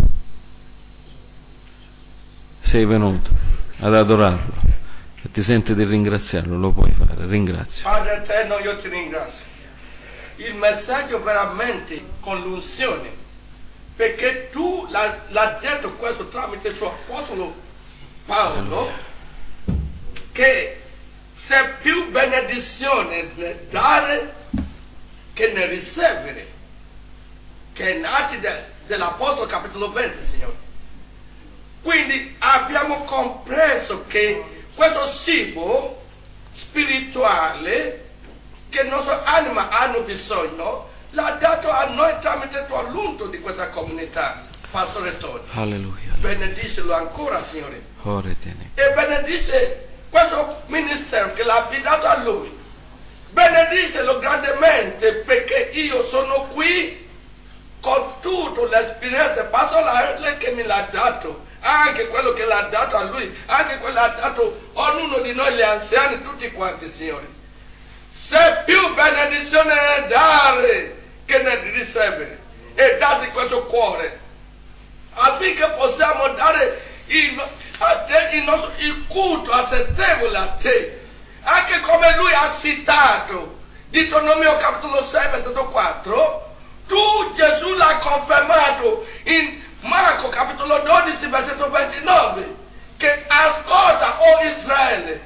Sei venuto ad adorarlo e ti senti di ringraziarlo, lo puoi fare. Ringrazio. Padre eterno, io Ti ringrazio. Il messaggio veramente con l'unzione, perché Tu l'hai detto questo tramite il suo apostolo Paolo, che c'è più benedizione nel dare che nel ricevere, che è nati dell'Apostolo capitolo 20, Signore. Quindi abbiamo compreso che questo cibo spirituale che la nostra anima hanno bisogno l'ha dato a noi tramite il tuo allunto di questa comunità, Pastore Tony. Alleluia. Benedicelo ancora, Signore. Ore tieni. E benedice questo ministero che l'ha affidato a Lui, benedicelo grandemente, perché io sono qui con tutta l'esperienza pastorale che mi l'ha dato, anche quello che l'ha dato a lui, anche quello che l'ha dato a ognuno di noi, gli anziani, tutti quanti, Signore. Se più benedizione è dare che ne ricevere, e darti questo cuore, affinché possiamo dare a te il culto accettevole a te, anche come lui ha citato, Deuteronomio capitolo 6, versetto 4, tu Gesù l'ha confermato in Marco capitolo 12, versetto 29, che ascolta, o Israele,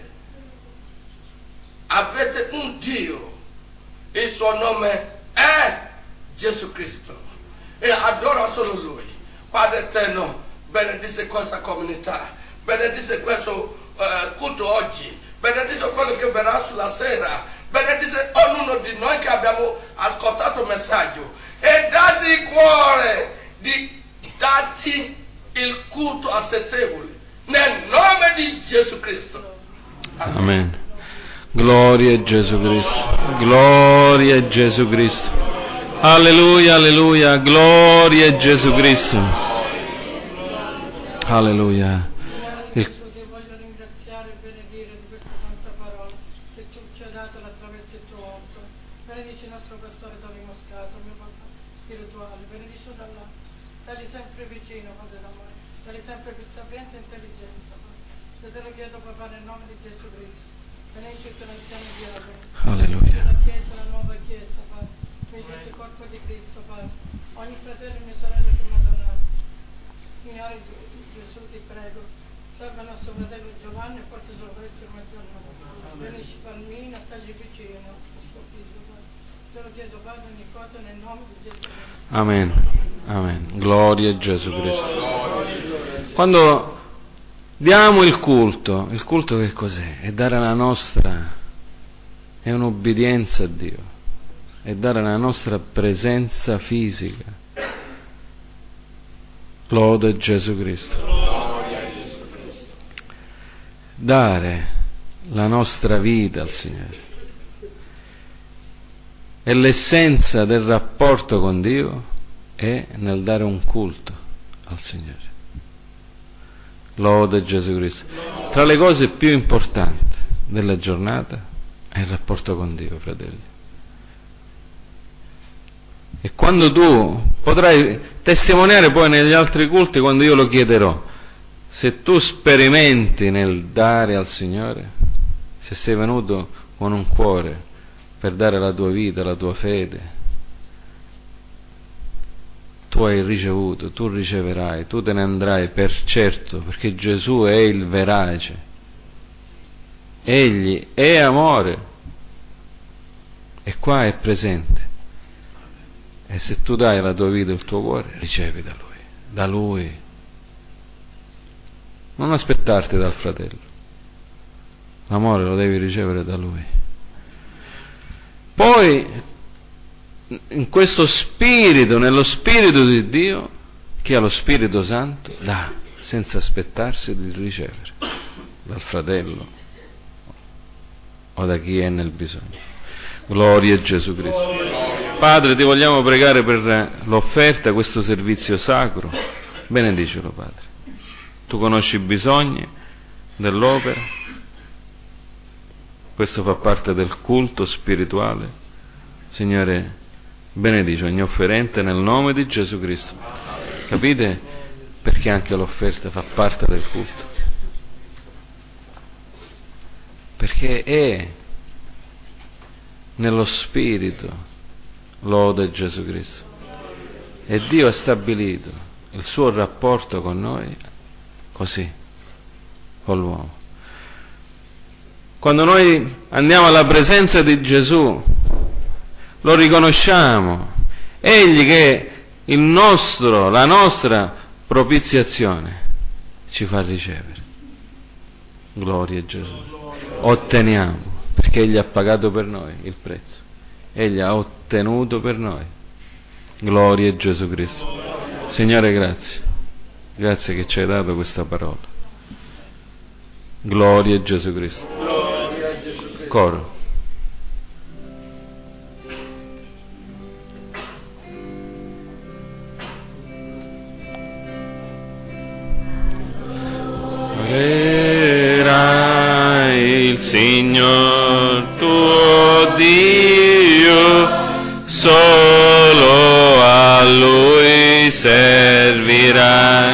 avete un Dio, il suo nome è Gesù Cristo, e adora solo Lui. Padre eterno, benedice questa comunità, benedice questo culto oggi, benedice quello che verrà sulla sera, benedice ognuno di noi che abbiamo ascoltato il messaggio, e dati il cuore di darti il culto accettevole, nel nome di Gesù Cristo. Amen. Gloria a Gesù Cristo, gloria a Gesù Cristo. Alleluia, alleluia, gloria a Gesù Cristo. Alleluia. Ti voglio ringraziare e benedire di questa santa parola che tu ci hai dato attraverso il tuo volto. Benedici il nostro pastore Tony Moscato, mio papà spirituale, benedici dall'alto. Dagli sempre vicino, Padre d'amore, dagli sempre più sapienza e intelligenza. Io te lo chiedo, papà, nel nome di Gesù Cristo. Benedici il tuo anziano diavolo. Alleluia. La Chiesa, la nuova Chiesa, Padre. Benedici il corpo di Cristo, Padre. Ogni fratello e mia sorella che mi ha donato. Signore Gesù, ti prego, salva il nostro fratello Giovanni e portatelo presto in mezzo a noi. Benedici Palmina, stagli vicino, suo figlio, Padre. Te lo chiedo, Padre, ogni cosa nel nome di Gesù Cristo. Amen, amen. Gloria a Gesù Cristo. Quando diamo il culto che cos'è? È dare la nostra, è un'obbedienza a Dio, è dare la nostra presenza fisica. Lode Gesù Cristo. Dare la nostra vita al Signore. E l'essenza del rapporto con Dio è nel dare un culto al Signore. Lode Gesù Cristo. Tra le cose più importanti della giornata è il rapporto con Dio, fratelli. E quando tu potrai testimoniare poi negli altri culti, quando io lo chiederò, se tu sperimenti nel dare al Signore, se sei venuto con un cuore per dare la tua vita, la tua fede, tu hai ricevuto, tu riceverai, tu te ne andrai per certo, perché Gesù è il verace, Egli è amore, e qua è presente. E se tu dai la tua vita e il tuo cuore, ricevi da Lui, da Lui. Non aspettarti dal fratello. L'amore lo devi ricevere da Lui. Poi, in questo spirito, nello spirito di Dio, che è lo Spirito Santo, dà, senza aspettarsi di ricevere dal fratello o da chi è nel bisogno. Gloria a Gesù Cristo. Padre, ti vogliamo pregare per l'offerta, questo servizio sacro. Benedicelo, Padre. Tu conosci i bisogni dell'opera. Questo fa parte del culto spirituale. Signore, benedici ogni offerente nel nome di Gesù Cristo. Capite? Perché anche l'offerta fa parte del culto. Perché è nello spirito. Lode Gesù Cristo. E Dio ha stabilito il suo rapporto con noi così, con l'uomo. Quando noi andiamo alla presenza di Gesù, lo riconosciamo, Egli che è la nostra propiziazione ci fa ricevere. Gloria a Gesù. Otteniamo, perché Egli ha pagato per noi il prezzo. Egli ha ottenuto per noi. Gloria a Gesù Cristo. Signore, grazie. Grazie che ci hai dato questa parola. Gloria a Gesù Cristo. Coro. Adorerai il Signor tuo Dio, solo a Lui servirai.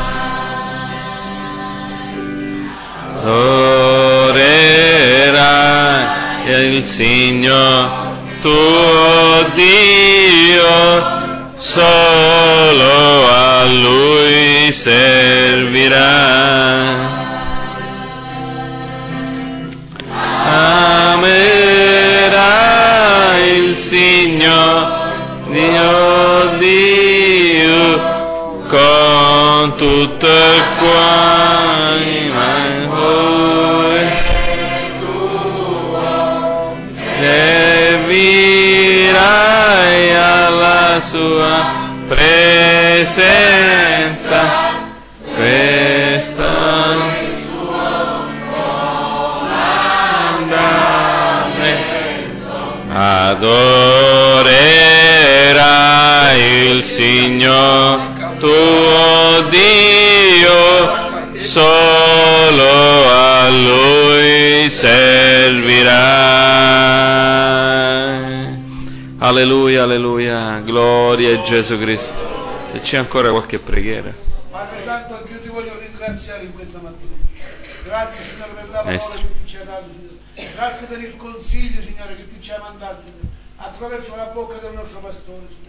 Adorerai il Signor tuo Dio, solo a Lui servirai. Amerai il Signor Dio Dio con tutto il cuore, ma servirai alla sua presenza. Adorerai il Signor tuo Dio, solo a Lui servirai. Alleluia, alleluia, gloria a Gesù Cristo. Se c'è ancora qualche preghiera. Padre Santo, anche io ti voglio ringraziare in questa mattina. Grazie, Signore, per la parola che tu ci hai dato, Signore. Grazie per il consiglio, Signore, che tu ci hai mandato, Signore, attraverso la bocca del nostro pastore, Signore.